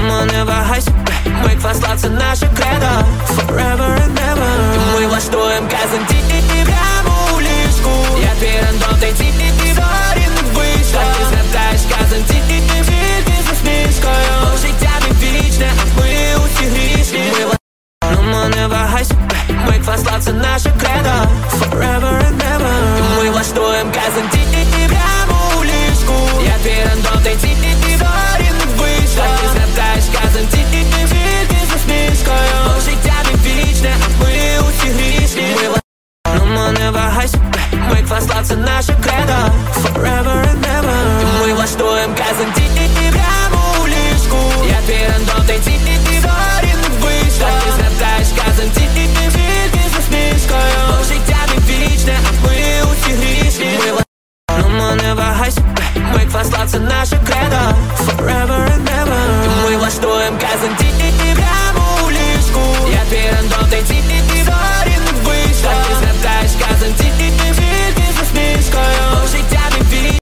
не вагайся, мы послаться наше кредо. Forever and ever. Мы влаштуем казань прямо у ліжку. Я твій рандом, ти зорі не вийшло. Так ти згадаєш казань тільки з усмішкою. Життя не вічне, а ми усі грішні. Не вагайся, мы послаться наше кредо. Forever and ever. Мы влаштуем казань прямо у ліжку. Я твій рандом, ти зорі не вийшло. Так ти згадаєш казань тільки з усмішкою. Життя не вічне, а ми усі грішні. Не вагайся, мы послаться наше кредо. Forever and ever. Мы влаштуем казань прямо у ліжку. Я твій рандом, ти зорі не вийшло. Так ти згадаєш казань тільки з усмішкою. Життя не вічне, а ми усі грішні. Не вагайся, мы послаться наше кредо. Forever and ever. Мы влаштуем казань